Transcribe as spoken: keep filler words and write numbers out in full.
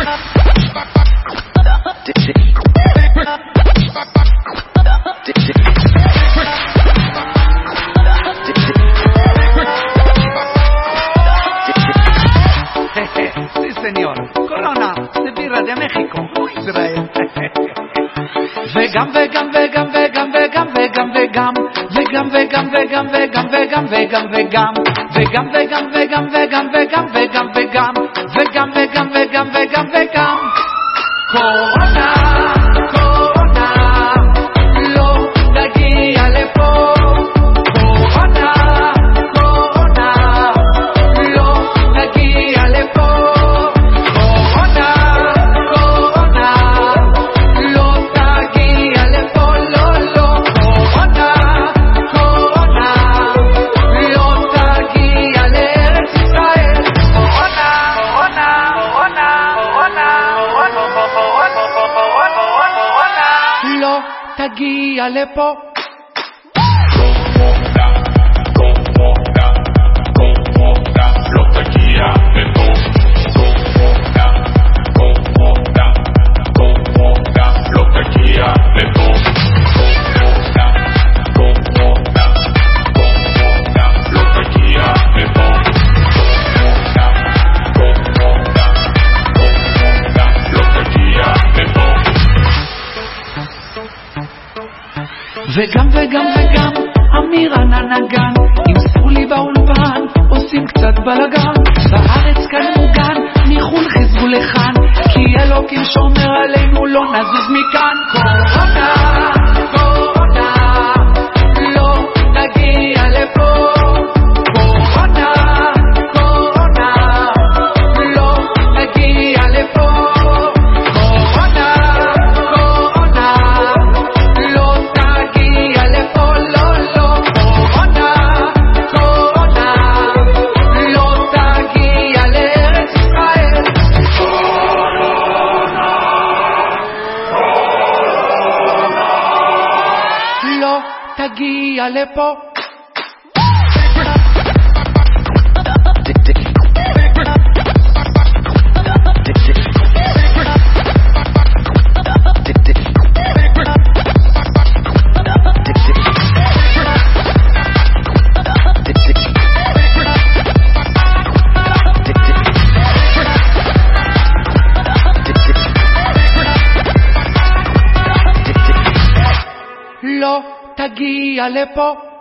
Sí, señor. Corona, de birra de México, Israel. Vegan, vegan, vegan, vegan, vegan, vegan, vegan. Vegan, vegan, vegan, vegan, vegan, vegan, vegan. Vegan, vegan, vegan, vegan, vegan, vegan, vegan. Vegan, vegan, vegan, vegan, vegan. Corona, corona, לא תגיע לפה. corona, corona, לא תגיע לפה. corona, corona, לא תגיע לפה. לא, לא. corona, corona, לא תגיע לארץ ישראל. corona, corona, corona, corona, לא תגיע לפה. וגם וגם וגם אמירה ננגן עם ספולי באולפן עושים קצת בלגן בארץ כאן מוגן מחול חזרו לכאן כי אלוקים שומר עלינו לא נזוז מכאן. קורונה קורונה לא תגיע לפה. קורונה קורונה לא תגיע לפה. קורונה קורונה לא תגיע לפה. לא לא. קורונה קורונה לא תגיע לארץ ישראל. לא תגיע לפה. לא תגיע לפה.